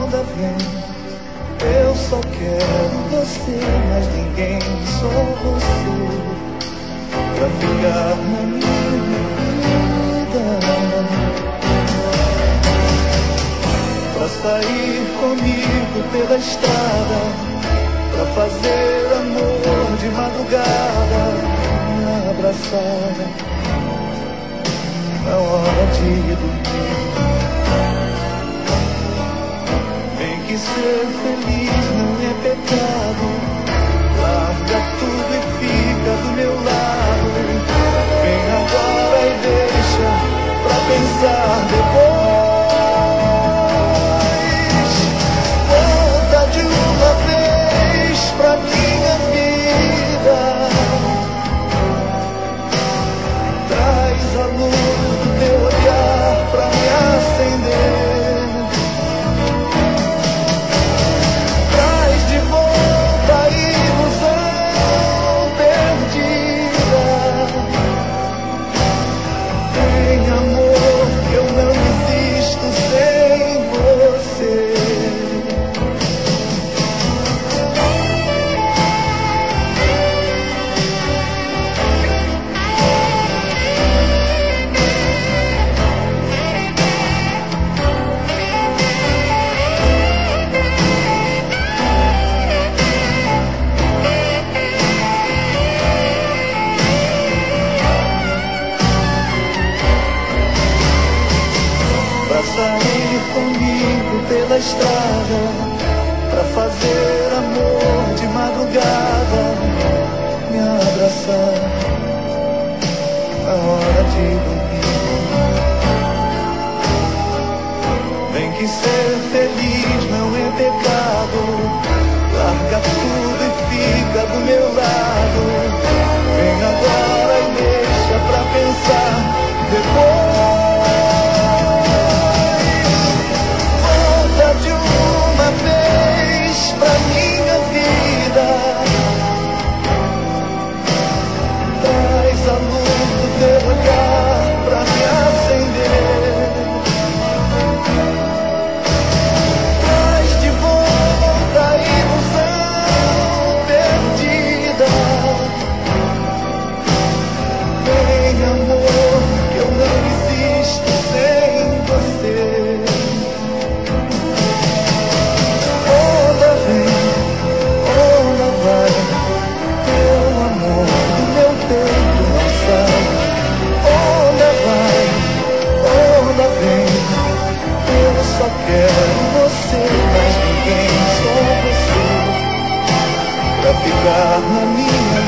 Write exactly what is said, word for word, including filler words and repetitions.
onda vem, eu só quero você, mas ninguém, só você, pra ficar na minha vida, pra sair comigo pela estrada, pra fazer amor de madrugada, me abraçar na hora de dormir. Vem que ser feliz não é pecado, larga tudo e fica do meu lado. Vem agora e deixa pra pensar depois. Volta de uma vez pra minha vida, traz a luz do teu olhar pra me acender, traz de volta a ilusão perdida. Vem, amor, que eu não existo sem você. Pra sair comigo pela estrada, pra fazer amor de madrugada, me abraçar na hora de dormir. Vem que ser feliz não é pecado, larga tudo e fica do meu lado. Vem agora e deixa pra pensar depois. Pra minha vida, traz a luz do teu olhar pra me acender, traz de volta a ilusão perdida. Vem, amor, que eu não existo sem você. Só quero você, mas ninguém, só você, pra ficar na minha